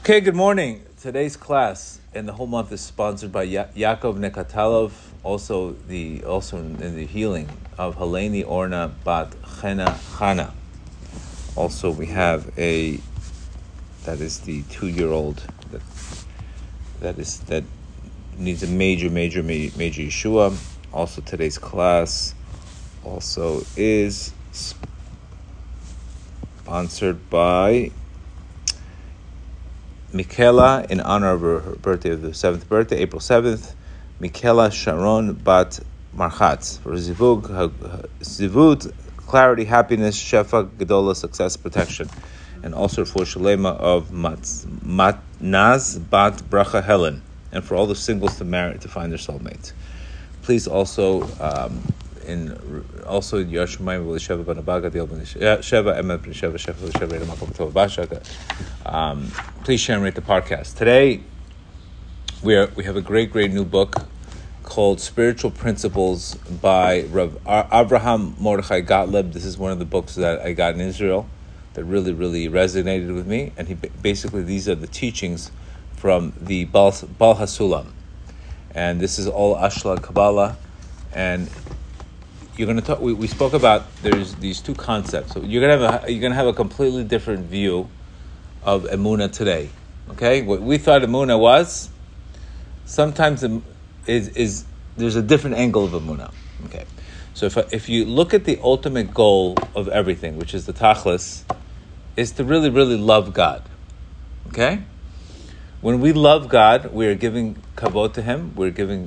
Okay, good morning. Today's class and the whole month is sponsored by Yaakov Nekatalov, also in the healing of Heleni Orna Bat Chena Chana. Also, we have that is the 2-year-old that needs a major Yeshua. Also, today's class also is sponsored by Michaela, in honor of her birthday, of the 7th birthday, April 7th, Michaela Sharon Bat Marchatz, for Zivut, clarity, happiness, Shefa, Gedola, success, protection, and also for Shalema of Matnaz Bat Bracha Helen, and for all the singles to find their soulmate. Please also, in Yerushalayim Sheva Banabaga Sheva Emet Sheva Sheva Sheva Makom Tov Bashaka. Please share and rate the podcast. Today we have a great new book called Spiritual Principles by Rav Avraham Mordechai Gottlieb. This is one of the books that I got in Israel that really resonated with me. And these are the teachings from the Baal HaSulam, and this is all Ashla Kabbalah. And you're going to talk. We spoke about there's these two concepts. So you're gonna have a completely different view of Emunah today. Okay, what we thought Emunah was, sometimes is there's a different angle of Emunah. Okay, so if you look at the ultimate goal of everything, which is the Tachlis, is to really love God. Okay, when we love God, we are giving kavod to Him. We're giving.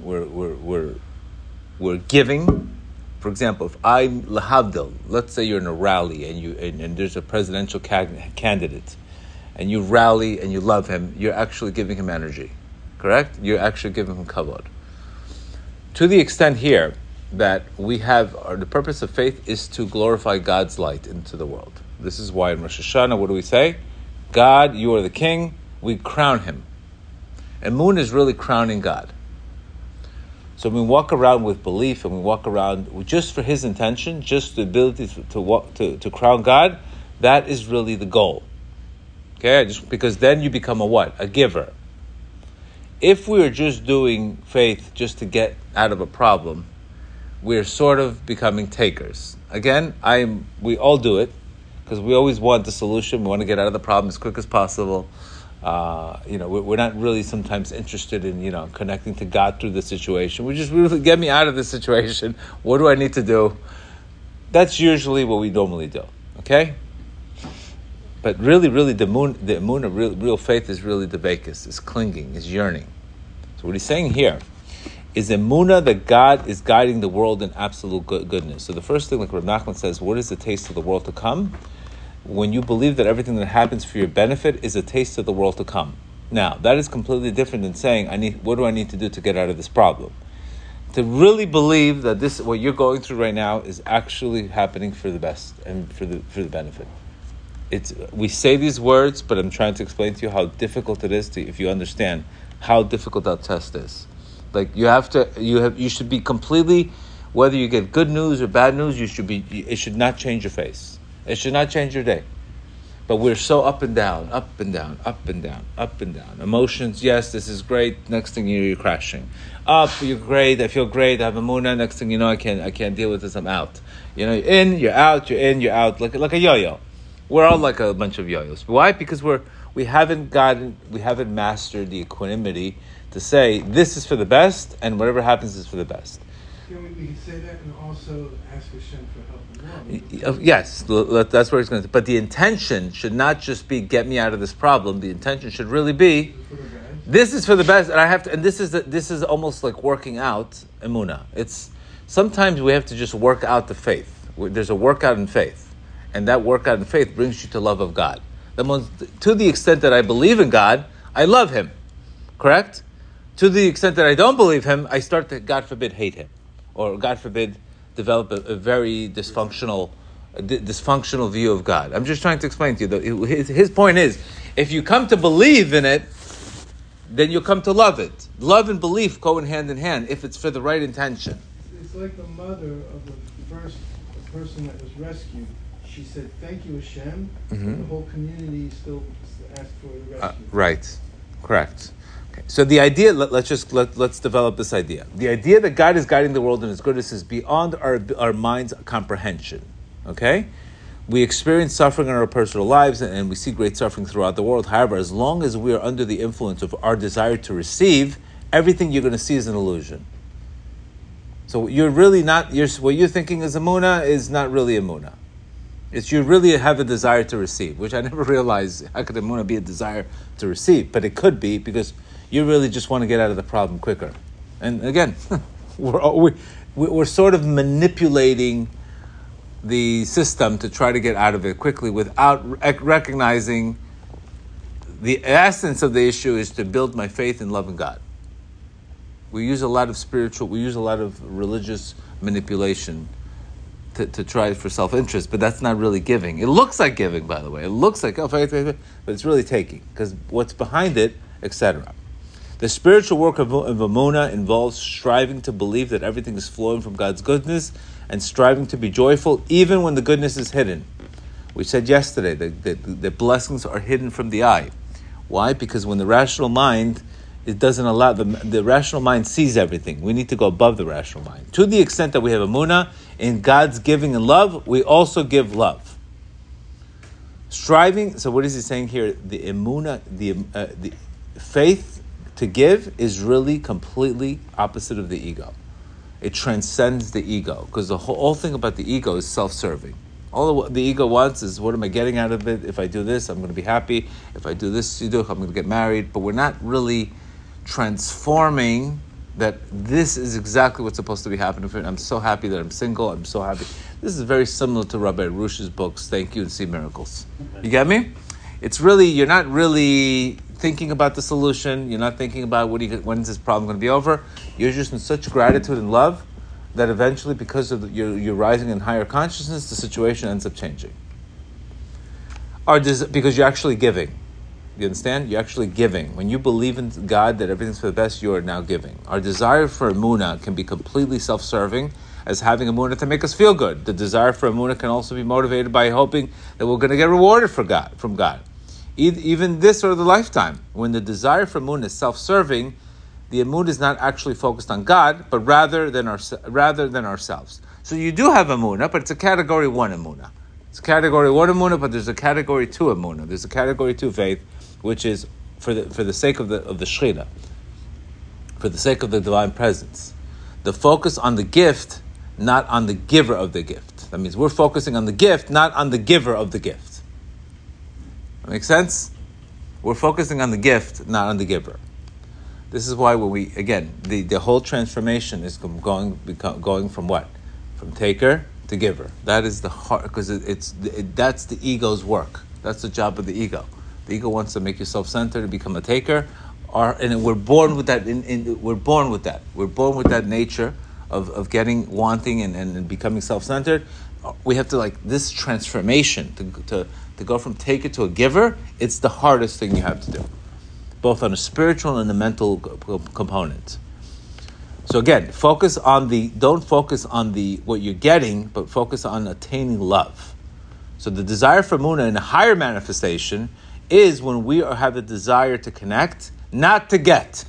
For example, if I'm lahavdil, let's say you're in a rally and there's a presidential candidate, and you rally and you love him, you're actually giving him energy, correct? You're actually giving him kavod. To the extent here that we have, the purpose of faith is to glorify God's light into the world. This is why in Rosh Hashanah, what do we say? God, you are the king. We crown him. And Moon is really crowning God. So when we walk around with belief and we walk around just for His intention, just the ability to crown God, that is really the goal. Okay, because then you become a what? A giver. If we are just doing faith just to get out of a problem, we're sort of becoming takers. Again, we all do it because we always want the solution. We want to get out of the problem as quick as possible. We're not really sometimes interested in, connecting to God through the situation. We just really get me out of this situation. What do I need to do? That's usually what we normally do. Okay? But really, the emunah, real faith is really the vekas, is clinging, is yearning. So what he's saying here is emunah that God is guiding the world in absolute goodness. So the first thing, like Rav Nachman says, what is the taste of the world to come? When you believe that everything that happens for your benefit is a taste of the world to come. Now, that is completely different than saying, what do I need to do to get out of this problem? To really believe that what you're going through right now is actually happening for the best and for the benefit. We say these words, but I'm trying to explain to you how difficult it is if you understand how difficult that test is. Like you should be completely, whether you get good news or bad news, it should not change your face. It should not change your day. But we're so up and down. Emotions, yes, this is great. Next thing you know, you're crashing. Up, you're great. I feel great. I have a emunah. Next thing you know, I can't deal with this. I'm out. You're in, you're out, you're in, you're out. Like a yo-yo. We're all like a bunch of yo-yos. Why? Because we haven't mastered the equanimity to say this is for the best, and whatever happens is for the best. We can say that and also ask Hashem for help as well. Yes, that's where it's going to. But the intention should not just be get me out of this problem. The intention should really be this is for the best, and I have to. And this is almost like working out emunah. It's sometimes we have to just work out the faith. There's a workout in faith, and that workout in faith brings you to love of God. To the extent that I believe in God, I love Him. Correct? To the extent that I don't believe Him, I start to, God forbid, hate Him. Or, God forbid, develop a very dysfunctional view of God. I'm just trying to explain to you. His point is, if you come to believe in it, then you'll come to love it. Love and belief go hand in hand if it's for the right intention. It's like the mother of the first person that was rescued. she said, "Thank you, Hashem." Mhm. The whole community still asked for the rescue. Right, correct. Okay. So the idea, let's develop this idea. The idea that God is guiding the world in His goodness is beyond our mind's comprehension. Okay, we experience suffering in our personal lives, and we see great suffering throughout the world. However, as long as we are under the influence of our desire to receive, everything you're going to see is an illusion. So you're really not. What you're thinking is Emunah is not really Emunah. It's you really have a desire to receive, which I never realized. How could Emunah be a desire to receive? But it could be because you really just want to get out of the problem quicker. And again, we're sort of manipulating the system to try to get out of it quickly without recognizing the essence of the issue is to build my faith in loving God. We use a lot of religious manipulation to try for self-interest, but that's not really giving. It looks like giving, by the way. It looks like, faith, but it's really taking, because what's behind it, etc. The spiritual work of Emunah involves striving to believe that everything is flowing from God's goodness and striving to be joyful even when the goodness is hidden. We said yesterday that the blessings are hidden from the eye. Why? Because when the rational mind, it doesn't allow, the rational mind sees everything. We need to go above the rational mind. To the extent that we have Emunah in God's giving and love, we also give love. Striving, so what is he saying here? The Emunah, the faith to give is really completely opposite of the ego. It transcends the ego, because the whole thing about the ego is self-serving. All the ego wants is, what am I getting out of it? If I do this, I'm going to be happy. If I do this, I'm going to get married. But we're not really transforming that this is exactly what's supposed to be happening for me. I'm so happy that I'm single. I'm so happy. This is very similar to Rabbi Rush's books, Thank You and See Miracles. You get me? It's really, you're not really thinking about the solution. You're not thinking about when is this problem going to be over. You're just in such gratitude and love that eventually, because of you're rising in higher consciousness, the situation ends up changing. Because you're actually giving. You understand? You're actually giving. When you believe in God that everything's for the best, you are now giving. Our desire for Emunah can be completely self-serving, as having Emunah to make us feel good. The desire for Emunah can also be motivated by hoping that we're going to get rewarded from God. Even this or the lifetime. When the desire for Emunah is self-serving, the Emunah is not actually focused on God, but rather than ourselves. So you do have Emunah, but it's a category 1 Emunah. It's a category 1 Emunah, but there's a category 2 Emunah. There's a category 2 faith, which is for the sake of the Shekhinah, for the sake of the divine presence. The focus on the gift, not on the giver of the gift. That means we're focusing on the gift, not on the giver of the gift. That makes sense? We're focusing on the gift, not on the giver. This is why when the whole transformation is going from what? From taker to giver. That is the heart, because that's the ego's work. That's the job of the ego. The ego wants to make you self-centered and become a taker, and we're born with that. We're born with that. We're born with that nature of wanting and becoming self-centered. We have to this transformation to go from taker to a giver. It's the hardest thing you have to do, both on a spiritual and a mental component. So again, don't focus on what you're getting, but focus on attaining love. So the desire for Emunah in a higher manifestation is when we have a desire to connect, not to get.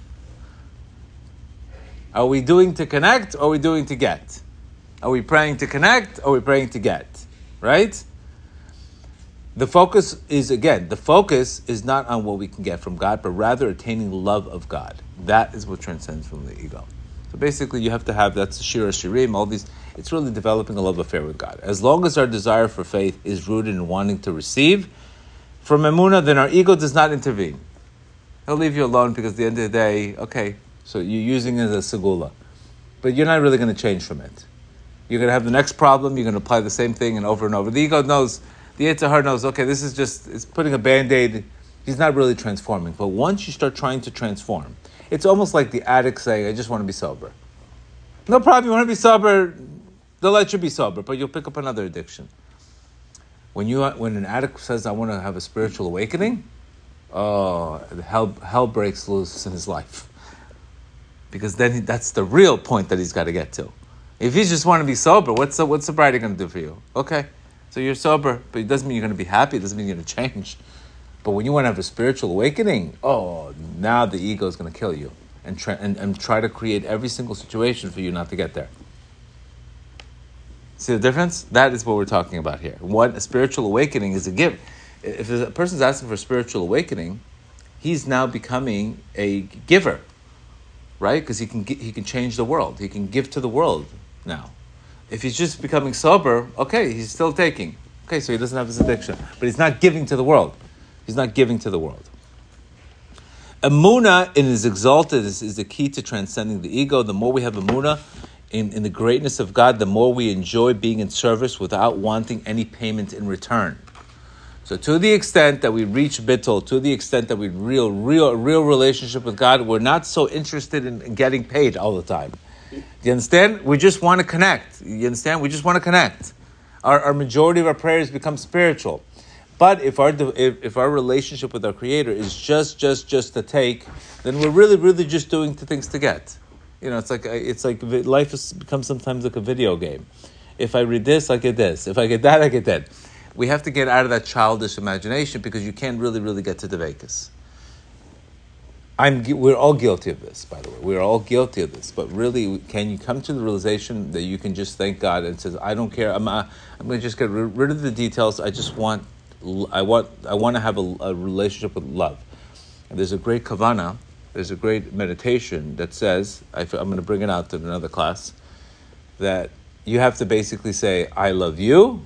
Are we doing to connect, or are we doing to get? Are we praying to connect, or are we praying to get? Right? The focus is not on what we can get from God, but rather attaining the love of God. That is what transcends from the ego. So basically you have to have, that's the Shira Shirim, all these, it's really developing a love affair with God. As long as our desire for faith is rooted in wanting to receive from Emunah, then our ego does not intervene. He'll leave you alone because at the end of the day, okay, so you're using it as a segula. But you're not really going to change from it. You're going to have the next problem, you're going to apply the same thing and over. The ego knows, the Yetzer Hara knows, okay, this is just, it's putting a Band-Aid. He's not really transforming. But once you start trying to transform, it's almost like the addict saying, I just want to be sober. No problem, you want to be sober, they'll let you be sober, but you'll pick up another addiction. When an addict says, I want to have a spiritual awakening, hell breaks loose in his life. Because then that's the real point that he's got to get to. If you just want to be sober, what's sobriety going to do for you? Okay. So you're sober, but it doesn't mean you're going to be happy. It doesn't mean you're going to change. But when you want to have a spiritual awakening, now the ego is going to kill you and try to create every single situation for you not to get there. See the difference? That is what we're talking about here. What a spiritual awakening is a gift. If a person's asking for a spiritual awakening, he's now becoming a giver, right? Because he can change the world. He can give to the world now. If he's just becoming sober, okay, he's still taking. Okay, so he doesn't have his addiction. But he's not giving to the world. He's not giving to the world. Emunah in his exalted is the key to transcending the ego. The more we have emunah in the greatness of God, the more we enjoy being in service without wanting any payment in return. So to the extent that we reach bittul, to the extent that we real relationship with God, we're not so interested in getting paid all the time. Do you understand? We just want to connect. You understand? We just want to connect. Our majority of our prayers become spiritual. But if our relationship with our Creator is just to take, then we're really just doing things to get. It's like life has become sometimes like a video game. If I read this, I get this. If I get that, I get that. We have to get out of that childish imagination because you can't really get to the Vekas. We're all guilty of this, by the way. We're all guilty of this. But really, can you come to the realization that you can just thank God and says, I don't care. I'm going to just get rid of the details. I want to have a relationship with love. And there's a great kavana. There's a great meditation that says, I'm going to bring it out to another class, that you have to basically say, I love you.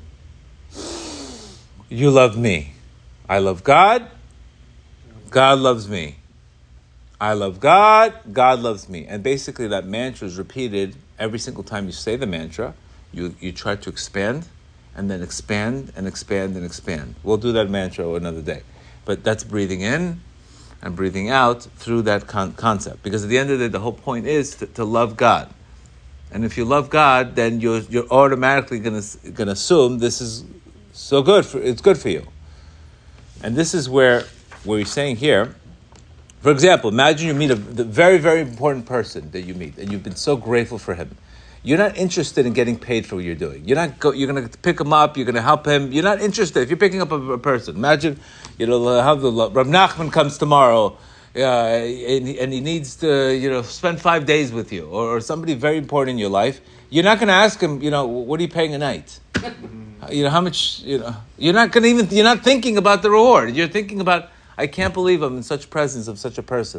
You love me. I love God. God loves me. I love God. God loves me. And basically that mantra is repeated every single time you say the mantra. You try to expand and then expand and expand and expand. We'll do that mantra another day. But that's breathing in and breathing out through that concept. Because at the end of the day, the whole point is to love God. And if you love God, then you're automatically going to assume this is so good. It's good for you. And this is where he's saying here, for example, imagine you meet the very, very important person that you meet, and you've been so grateful for him. You're not interested in getting paid for what you're doing. You're going to pick him up. You're going to help him. You're not interested. If you're picking up a person, imagine, how Rav Nachman comes tomorrow, and he needs to, spend 5 days with you, or somebody very important in your life. You're not going to ask him, what are you paying a night? How much? You're not thinking about the reward. You're thinking about, I can't believe I'm in such presence of such a person.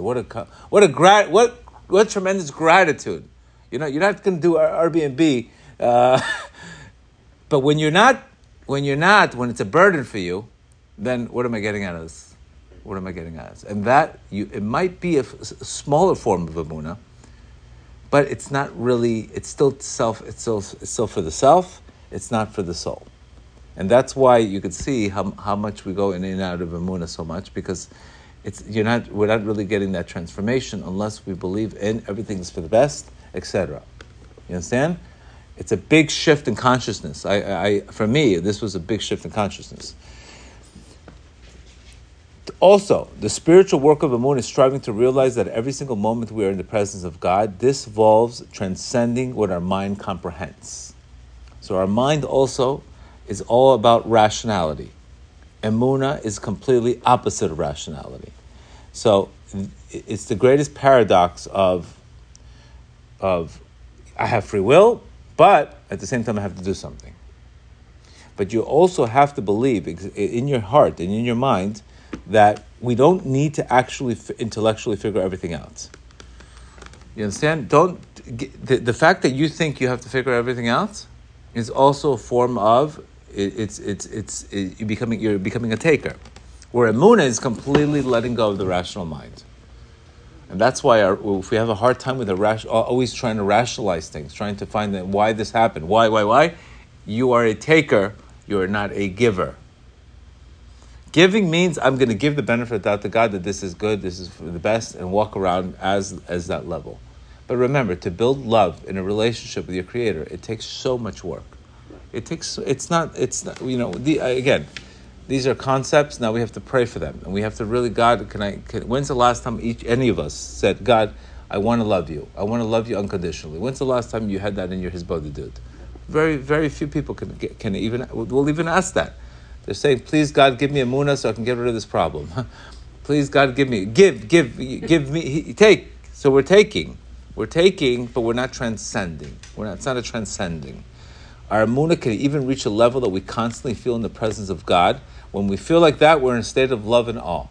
What tremendous gratitude. You're not going to do Airbnb, but when it's a burden for you, then what am I getting out of this? What am I getting out of this? And that it might be a smaller form of emunah, but it's not really. It's still self. It's still for the self. It's not for the soul. And that's why you could see how much we go in and out of emunah so much, because we're not really getting that transformation unless we believe in everything's for the best, etc. You understand? It's a big shift in consciousness. For me, this was a big shift in consciousness. Also, the spiritual work of emunah is striving to realize that every single moment we are in the presence of God, this involves transcending what our mind comprehends. So our mind also is all about rationality. Emunah is completely opposite of rationality. So it's the greatest paradox of I have free will, but at the same time I have to do something. But you also have to believe in your heart and in your mind that we don't need to actually intellectually figure everything out. You understand? The fact that you think you have to figure everything out is also a form of you're becoming a taker, where emunah is completely letting go of the rational mind, and that's why if we have a hard time with always trying to rationalize things, trying to find why this happened, why, you are a taker. You are not a giver. Giving means I'm going to give the benefit of the doubt to God that this is good, this is for the best, and walk around as that level. But remember, to build love in a relationship with your Creator, it takes so much work. Again, these are concepts. Now we have to pray for them, and we have to really, God, when's the last time any of us said, God, I want to love you. I want to love you unconditionally. When's the last time you had that in your hisbodedut? Very, very few people will even ask that. They're saying, please God, give me emunah so I can get rid of this problem. Please God, give me, take. So we're taking, but we're not transcending. It's not a transcending. Our emunah can even reach a level that we constantly feel in the presence of God. When we feel like that, we're in a state of love and awe.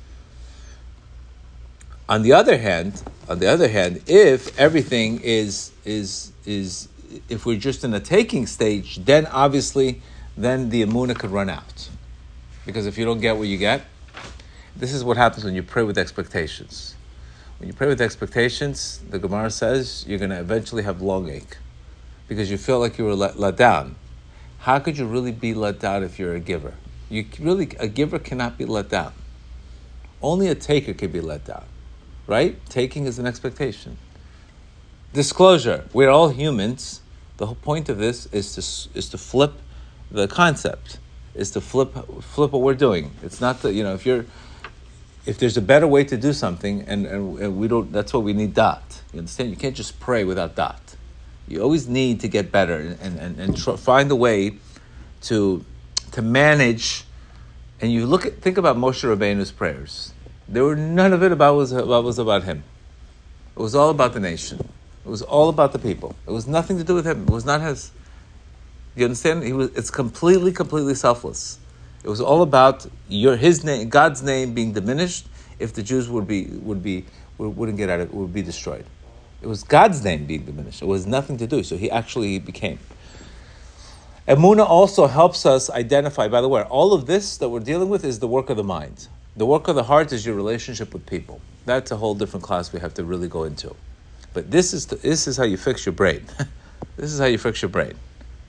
On the other hand, if everything is if we're just in a taking stage, then obviously, then the emunah could run out. Because if you don't get what you get, this is what happens when you pray with expectations. When you pray with expectations, the Gemara says, you're going to eventually have long ache. Because you feel like you were let down. How could you really be let down if you're a giver? A giver cannot be let down. Only a taker can be let down. Right? Taking is an expectation. Disclosure, we're all humans. The whole point of this is to flip the concept, is to flip what we're doing. It's not that, if there's a better way to do something, and we don't, that's what we need dot. You understand? You can't just pray without dot. You always need to get better and find a way to manage. And think about Moshe Rabbeinu's prayers. There were none of it was about him. It was all about the nation. It was all about the people. It was nothing to do with him. It was not his. You understand? It's completely, completely selfless. It was all about his name, God's name being diminished. If the Jews wouldn't get out of it, would be destroyed. It was God's name being diminished. It was nothing to do. So he actually became. Emunah also helps us identify. By the way, all of this that we're dealing with is the work of the mind. The work of the heart is your relationship with people. That's a whole different class we have to really go into. But this is how you fix your brain. This is how you fix your brain.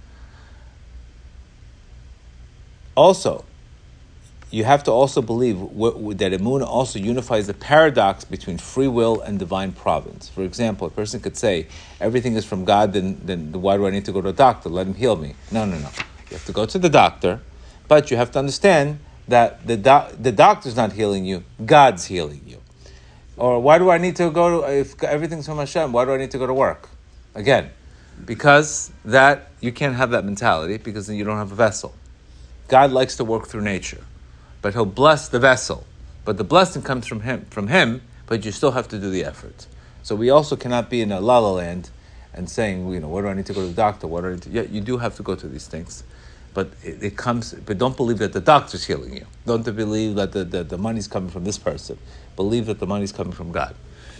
Also, you have to also believe that emunah also unifies the paradox between free will and divine providence. For example, a person could say, everything is from God, then why do I need to go to a doctor? Let him heal me. No. You have to go to the doctor, but you have to understand that the doctor's not healing you, God's healing you. Or why do I need to if everything's from Hashem, why do I need to go to work? Again, because that you can't have that mentality, because then you don't have a vessel. God likes to work through nature, but he'll bless the vessel. But the blessing comes from him, but you still have to do the effort. So we also cannot be in a la-la land and saying, what do I need to go to the doctor? You do have to go to these things. But it comes. But don't believe that the doctor's healing you. Don't believe that the money's coming from this person. Believe that the money's coming from God.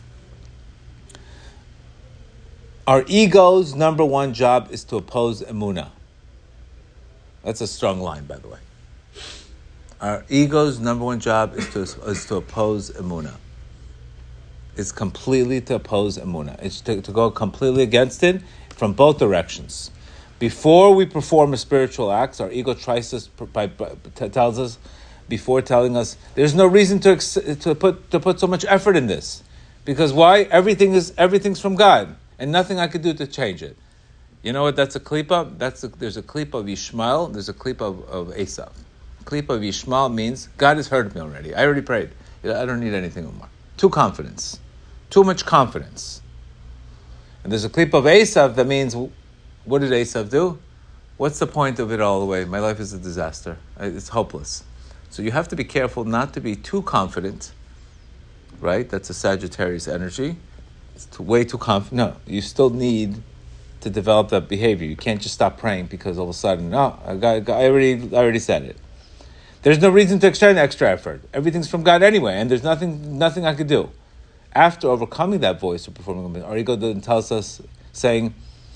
Our ego's number one job is to oppose emunah. That's a strong line, by the way. Our ego's number one job is to oppose emunah. It's completely to oppose emunah. It's to go completely against it from both directions. Before we perform a spiritual act, our ego tells us, before telling us, there's no reason to put so much effort in this, because why? Everything's from God, and nothing I could do to change it. You know what? That's a klipa. There's a klipa of Yishmael. There's a klipa of Esav. Klipa of Yishmael means God has heard me already. I already prayed. I don't need anything more. Too much confidence. And there's a klipa of Esav that means, what did Esav do? What's the point of it all the way? My life is a disaster. It's hopeless. So you have to be careful not to be too confident, right? That's a Sagittarius energy. It's way too confident. No, you still need to develop that behavior. You can't just stop praying because all of a sudden, I already said it. There's no reason to extend extra effort. Everything's from God anyway, and there's nothing I could do. After overcoming that voice of performing, our ego then tells us, saying,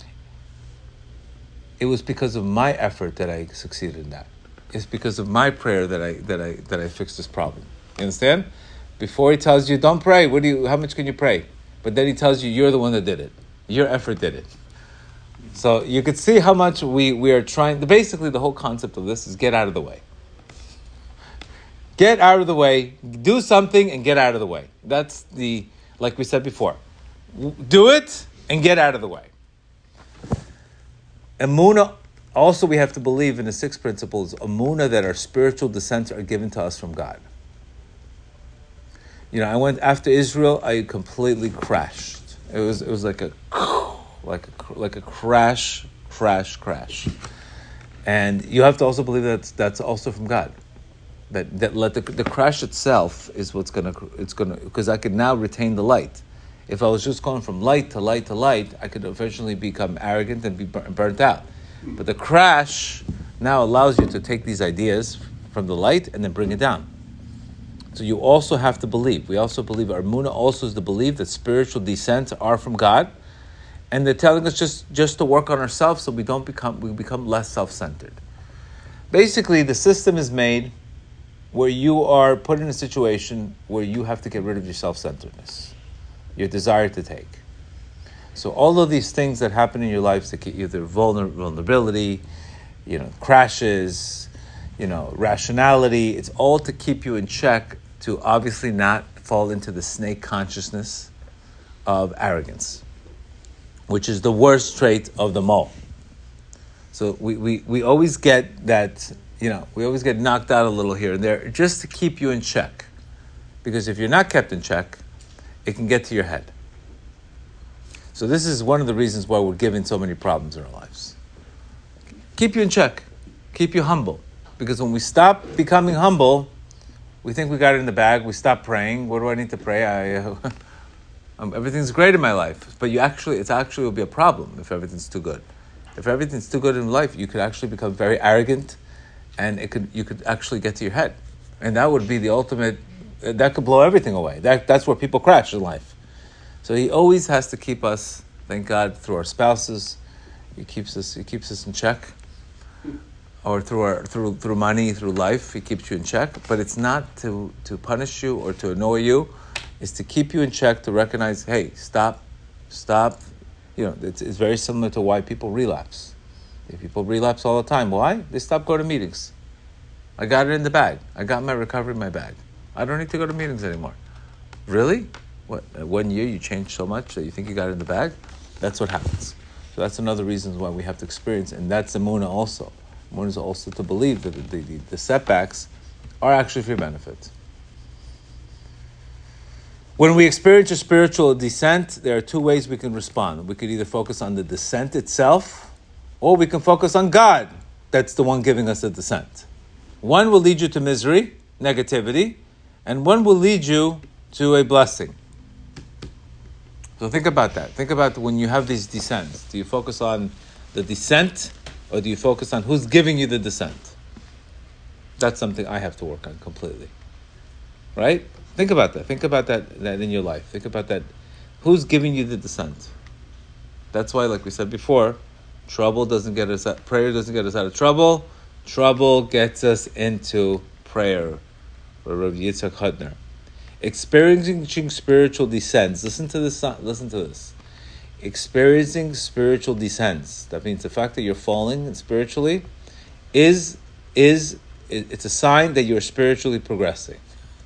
it was because of my effort that I succeeded in that. It's because of my prayer that I fixed this problem. You understand? Before he tells you, don't pray. How much can you pray? But then he tells you, you're the one that did it. Your effort did it. So you could see how much we are trying. Basically, the whole concept of this is get out of the way. Get out of the way. Do something and get out of the way. That's like we said before. Do it and get out of the way. Emunah, also we have to believe in the 6 principles. Emunah, that our spiritual descents are given to us from God. I went after Israel. I completely crashed. It was like a crash crash, crash. And you have to also believe that that's also from God. That let the crash itself is what's gonna because I could now retain the light. If I was just going from light to light to light, I could eventually become arrogant and be burnt out. But the crash now allows you to take these ideas from the light and then bring it down. So you also have to believe. We also believe, our Emunah also is the belief that spiritual descents are from God, and they're telling us just to work on ourselves so we become less self-centered. Basically, the system is made where you are put in a situation where you have to get rid of your self-centeredness, your desire to take. So all of these things that happen in your life, either vulnerability, crashes, rationality, it's all to keep you in check, to obviously not fall into the snake consciousness of arrogance, which is the worst trait of them all. So we always get that, we always get knocked out a little here and there just to keep you in check. Because if you're not kept in check, it can get to your head. So this is one of the reasons why we're given so many problems in our lives. Keep you in check. Keep you humble. Because when we stop becoming humble, we think we got it in the bag. We stop praying. What do I need to pray? Everything's great in my life. But it actually will be a problem if everything's too good. If everything's too good in life, you could actually become very arrogant, and you could actually get to your head. And that would be the ultimate, that could blow everything away. That's where people crash in life. So he always has to keep us, thank God, through our spouses. He keeps us in check. Or through money, through life, he keeps you in check. But it's not to punish you or to annoy you. It's to keep you in check, to recognize, hey, stop. It's very similar to why people relapse. People relapse all the time. Why? They stop going to meetings. I got it in the bag. I got my recovery in my bag. I don't need to go to meetings anymore. Really? What? 1 year you changed so much that you think you got it in the bag? That's what happens. So that's another reason why we have to experience, and that's Emunah also. One is also to believe that the setbacks are actually for your benefit. When we experience a spiritual descent, there are two ways we can respond. We could either focus on the descent itself, or we can focus on God. That's the one giving us the descent. One will lead you to misery, negativity, and one will lead you to a blessing. So think about that. Think about when you have these descents. Do you focus on the descent, or do you focus on who's giving you the descent? That's something I have to work on completely. Right? Think about that. Think about that in your life. Think about that. Who's giving you the descent? That's why, like we said before, prayer doesn't get us out of trouble. Trouble gets us into prayer. For Rav Yitzchak Hutner. Experiencing spiritual descents. Listen to this. Experiencing spiritual descents. That means the fact that you're falling spiritually it's a sign that you're spiritually progressing.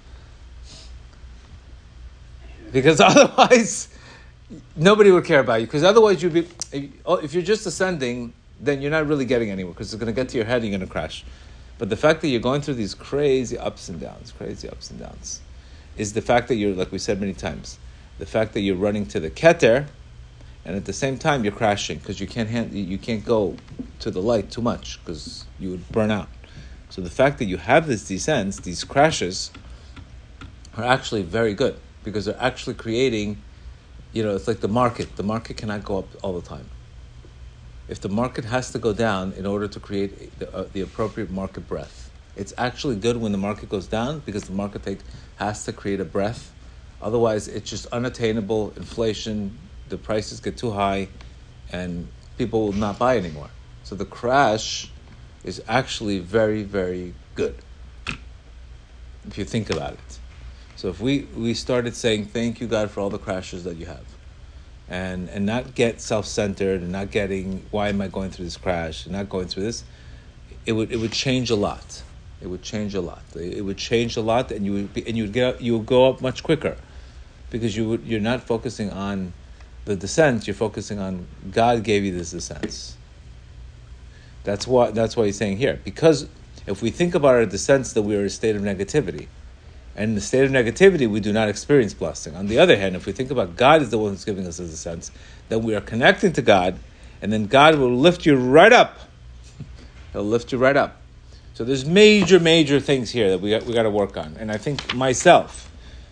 Because otherwise, nobody would care about you. Because otherwise, if you're just ascending, then you're not really getting anywhere. Because it's going to get to your head and you're going to crash. But the fact that you're going through these crazy ups and downs, is the fact that you're, like we said many times, the fact that you're running to the Keter, and at the same time you're crashing because you can't go to the light too much because you would burn out. So the fact that you have these descents, these crashes, are actually very good because they're actually creating, it's like the market. The market cannot go up all the time. If the market has to go down in order to create the appropriate market breadth, it's actually good when the market goes down because the market has to create a breadth. Otherwise, it's just unattainable, inflation, the prices get too high, and people will not buy anymore. So the crash is actually very, very good, if you think about it. So if we started saying, thank you, God, for all the crashes that you have, and not get self-centered and not getting, why am I going through this crash, and not going through this, it would change a lot. It would change a lot. It would change a lot, and you would go up much quicker, because you're not focusing on the descent. You're focusing on God gave you this descent. That's why he's saying here. Because if we think about our descents, that we are in a state of negativity, and in the state of negativity, we do not experience blessing. On the other hand, if we think about God is the one who's giving us the descents, then we are connecting to God, And then God will lift you right up. He'll lift you right up. So there's major things here that we got to work on. And I think myself,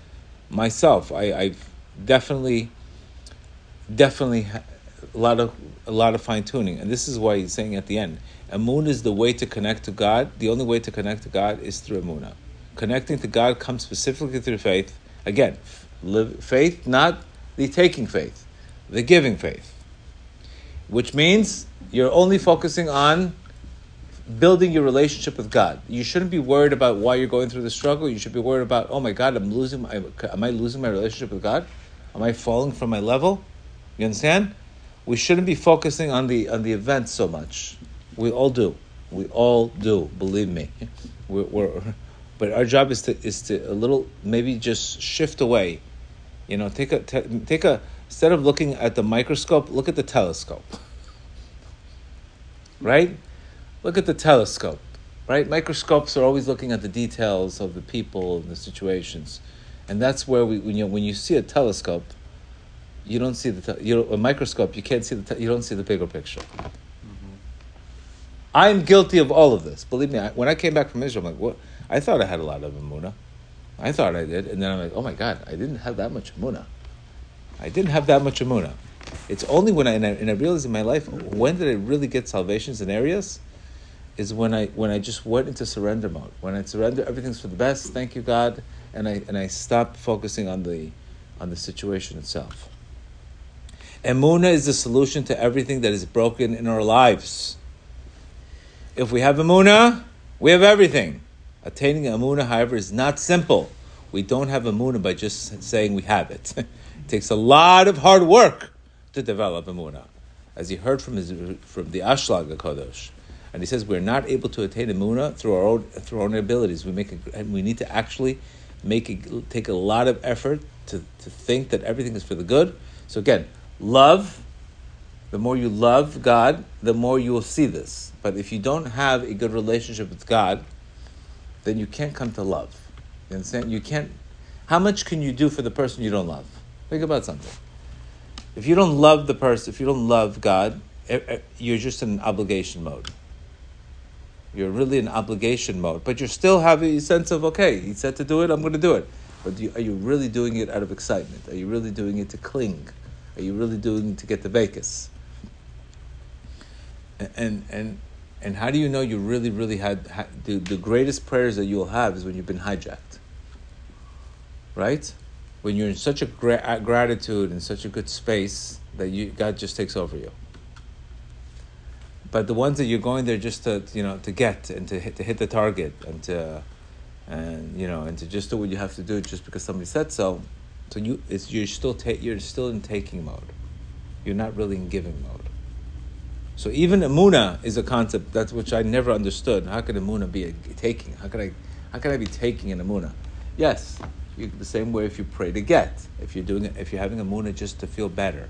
I've definitely a lot of fine tuning. And this is why he's saying at the end, Emunah is the way to connect to God. The only way to connect to God is through Emunah. Connecting to God comes specifically through faith. Again, faith, not the taking faith, the giving faith. Which means you're only focusing on building your relationship with God. You shouldn't be worried about why you're going through the struggle. You should be worried about, oh my God, am I losing my relationship with God? Am I falling from my level? You understand? We shouldn't be focusing on the event so much. We all do. Believe me. But our job is to a little, maybe just shift away. Take a instead of looking at the microscope, look at the telescope. Right? Look at the telescope. Right? Microscopes are always looking at the details of the people and the situations, and that's where when you see a telescope, you don't see a microscope. You can't see you don't see the bigger picture. I'm guilty of all of this. Believe me, when I came back from Israel, I'm like, what? I thought I had a lot of emunah. I thought I did. And then I'm like, oh my God, I didn't have that much emunah. It's only when I realized in my life, when did I really get salvations in areas? Is when I just went into surrender mode. When I surrender, everything's for the best, thank you God, and I stopped focusing on the situation itself. Emunah is the solution to everything that is broken in our lives. If we have emunah, we have everything. Attaining emunah, however, is not simple. We don't have emunah by just saying we have it. It takes a lot of hard work to develop emunah. As he heard from the Ashlag HaKadosh. And he says we're not able to attain emunah through our own abilities. We need to actually take a lot of effort to think that everything is for the good. So again, love. The more you love God, the more you will see this. But if you don't have a good relationship with God, then you can't come to love. You understand? You can't. How much can you do for the person you don't love? Think about something. If you don't love the person, if you don't love God, you're just in obligation mode. You're really in obligation mode, but you still have a sense of, okay, he said to do it, I'm going to do it. But are you really doing it out of excitement? Are you really doing it to cling? Are you really doing it to get the Vekas? And how do you know you really had the greatest prayers that you'll have is when you've been hijacked, right? When you're in such a gratitude and such a good space that God just takes over you. But the ones that you're going there just to get and to hit the target and to just do what you have to do just because somebody said so. So you're still in taking mode. You're not really in giving mode. So even emunah is a concept which I never understood. How can emunah be a taking? How can I be taking an emunah? Yes, the same way if you pray to get. If you're having emunah just to feel better.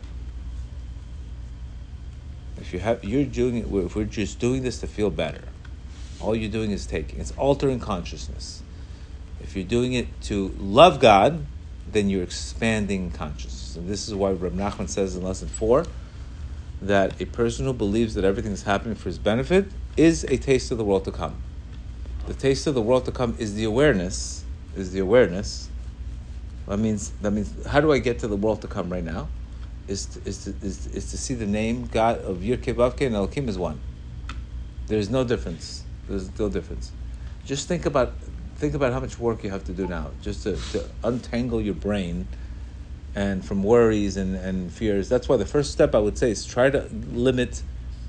If we're just doing this to feel better, all you're doing is taking. It's altering consciousness. If you're doing it to love God, then you're expanding consciousness. And this is why Reb Nachman says in lesson 4 that a person who believes that everything is happening for his benefit is a taste of the world to come. The taste of the world to come is the awareness. That means how do I get to the world to come right now? Is to see the name God of Yirkei Vavkei and Elokim is one. There's no difference. There's no difference. Just think about how much work you have to do now just to untangle your brain and from worries and fears. That's why the first step I would say is try to limit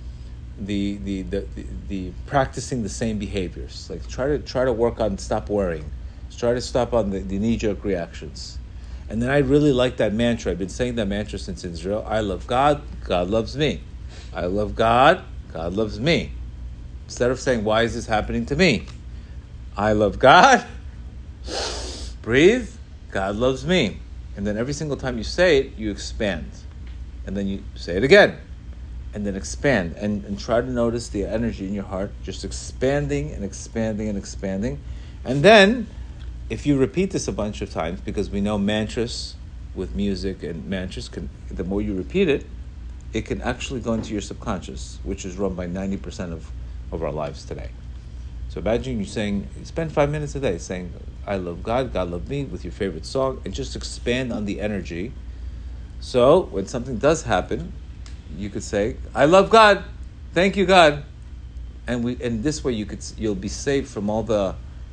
the practicing the same behaviors. Like try to work on stop worrying. Try to stop on the knee-jerk reactions. And then I really like that mantra. I've been saying that mantra since Israel. I love God, God loves me. I love God, God loves me. Instead of saying, why is this happening to me? I love God, breathe, God loves me. And then every single time you say it, you expand. And then you say it again. And then expand. And try to notice the energy in your heart, just expanding and expanding and expanding. And then, if you repeat this a bunch of times, because we know mantras with music and mantras, the more you repeat it, it can actually go into your subconscious, which is run by 90% of our lives today. So imagine you spend 5 minutes a day saying, I love God, God love me, with your favorite song, and just expand on the energy. So when something does happen, you could say, I love God, thank you God. And this way you'll be saved from all the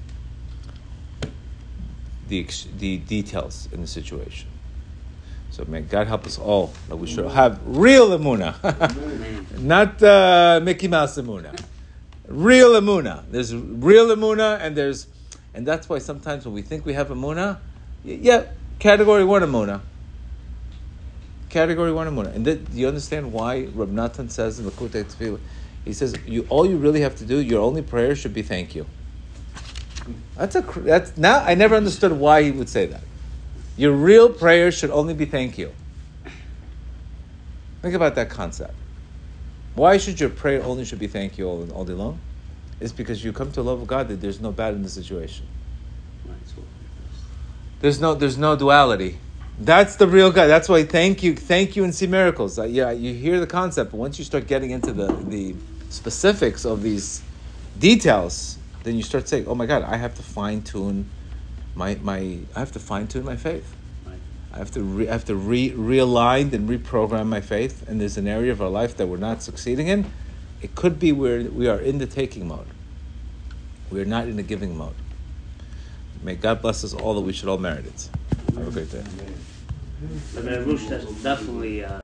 details in the situation. So may God help us all that we should have real emunah, not Mickey Mouse emunah. Real emunah. There's real emunah, and that's why sometimes when we think we have emunah, category 1 emunah. Category 1 emunah. And do you understand why Rab Natan says in the Likutei Tefillah, he says, all you really have to do, your only prayer should be thank you. That's now I never understood why he would say that. Your real prayer should only be thank you. Think about that concept. Why should your prayer only should be thank you all day long? It's because you come to love of God that there's no bad in the situation. There's no duality. That's the real God. That's why thank you and see miracles. You hear the concept, but once you start getting into the specifics of these details, then you start saying, "Oh my God, I have to fine tune my faith. I have to realign and reprogram my faith. And there's an area of our life that we're not succeeding in. It could be where we are in the taking mode. We are not in the giving mode. May God bless us all that we should all merit it. Have a great day. But Rush, that's definitely